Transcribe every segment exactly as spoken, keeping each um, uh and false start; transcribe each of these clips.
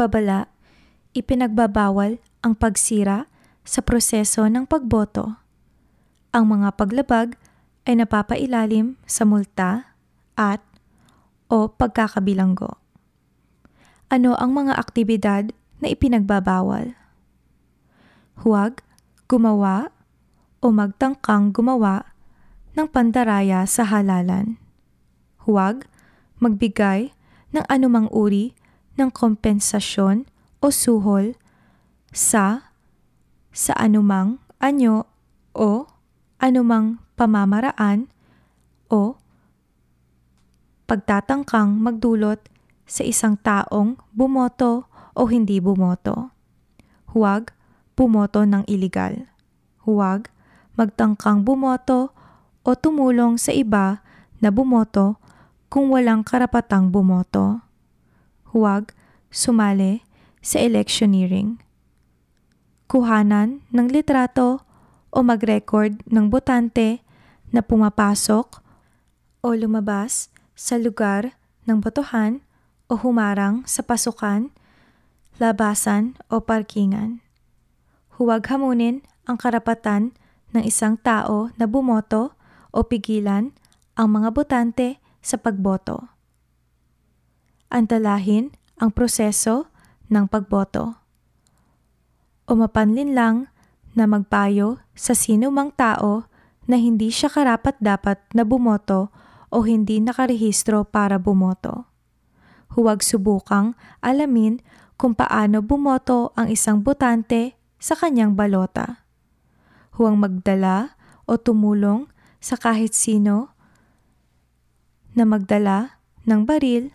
babala, ipinagbabawal ang pagsira sa proseso ng pagboto. Ang mga paglabag ay napapailalim sa multa at o pagkakabilanggo. Ano ang mga aktibidad na ipinagbabawal? Huwag gumawa o magtangkang gumawa ng pandaraya sa halalan. Huwag magbigay ng anumang uri ng kompensasyon o suhol sa sa anumang anyo o anumang pamamaraan o pagtatangkang magdulot sa isang taong bumoto o hindi bumoto. Huwag bumoto ng iligal. Huwag magtangkang bumoto o tumulong sa iba na bumoto kung walang karapatang bumoto. Huwag sumali sa electioneering. Kuhanan ng litrato o mag-record ng botante na pumapasok o lumabas sa lugar ng botohan o humarang sa pasukan, labasan o parkingan. Huwag hamunin ang karapatan ng isang tao na bumoto o pigilan ang mga botante sa pagboto. Antalahin ang proseso ng pagboto. O mapanlinlang na magpayo sa sino mang tao na hindi siya karapat-dapat na bumoto o hindi nakarehistro para bumoto. Huwag subukang alamin kung paano bumoto ang isang botante sa kanyang balota. Huwag magdala o tumulong sa kahit sino na magdala ng baril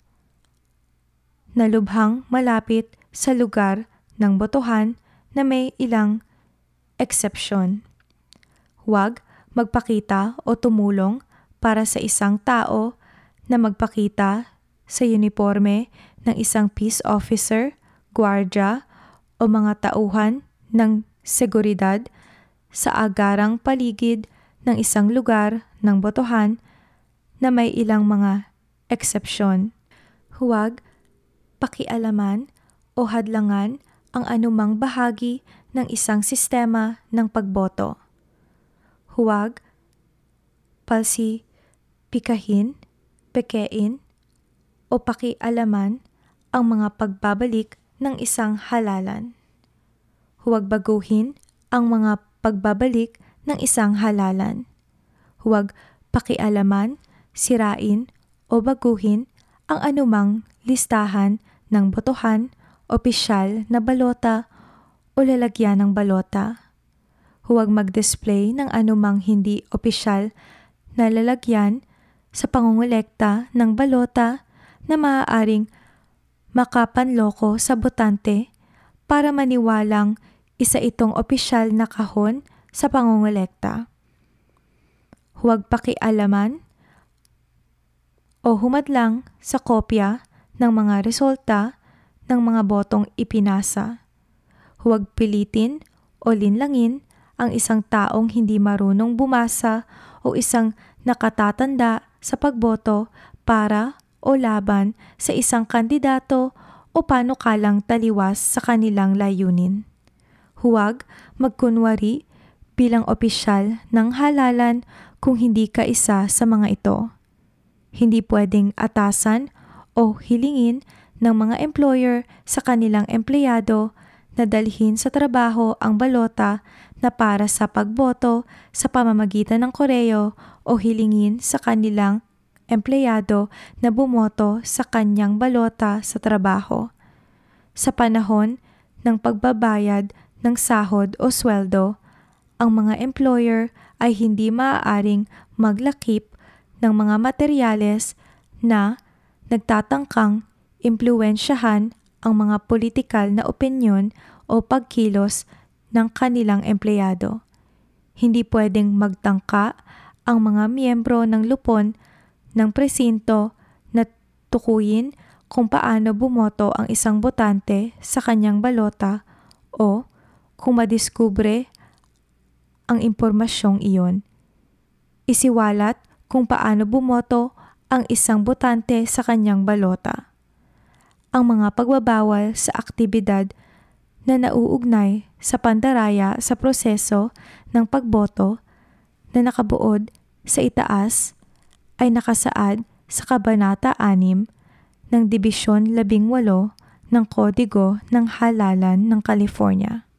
na lubhang malapit sa lugar ng botohan na may ilang eksepsyon. Huwag magpakita o tumulong para sa isang tao na magpakita sa uniforme ng isang peace officer, gwardya o mga tauhan ng seguridad sa agarang paligid ng isang lugar ng botohan na may ilang mga eksepsyon. Huwag pakialaman o hadlangan ang anumang bahagi ng isang sistema ng pagboto. Huwag palsi pikahin, pekein, o pakialaman ang mga pagbabalik ng isang halalan. Huwag baguhin ang mga pagbabalik ng isang halalan. Huwag pakialaman, sirain, o baguhin ang anumang listahan ng botohan, opisyal na balota o lalagyan ng balota. Huwag mag-display ng anumang hindi opisyal na lalagyan sa pangungulekta ng balota na maaaring makapanloko sa botante para maniwalang isa itong opisyal na kahon sa pangungulekta. Huwag pakialaman o humadlang sa kopya ng mga resulta ng mga botong ipinasa. Huwag pilitin o linlangin ang isang taong hindi marunong bumasa o isang nakatatanda sa pagboto para o laban sa isang kandidato o panukalang taliwas sa kanilang layunin. Huwag magkunwari bilang opisyal ng halalan kung hindi ka isa sa mga ito. Hindi pwedeng atasan o hilingin ng mga employer sa kanilang empleyado na dalhin sa trabaho ang balota na para sa pagboto sa pamamagitan ng koreo o hilingin sa kanilang empleyado na bumoto sa kanyang balota sa trabaho. Sa panahon ng pagbabayad ng sahod o sweldo, ang mga employer ay hindi maaaring maglakip ng mga materyales na nagtatangkang impluwensyahan ang mga politikal na opinyon o pagkilos ng kanilang empleyado. Hindi pwedeng magtangka ang mga miyembro ng lupon ng presinto na tukuyin kung paano bumoto ang isang botante sa kanyang balota o kung madiskubre ang impormasyong iyon. Isiwalat kung paano bumoto ang isang botante sa kanyang balota. ang mga pagbabawal sa aktibidad na nauugnay sa pandaraya sa proseso ng pagboto na nakabuod sa itaas ay nakasaad sa Kabanata anim ng Dibisyon labing walo ng Kodigo ng Halalan ng California.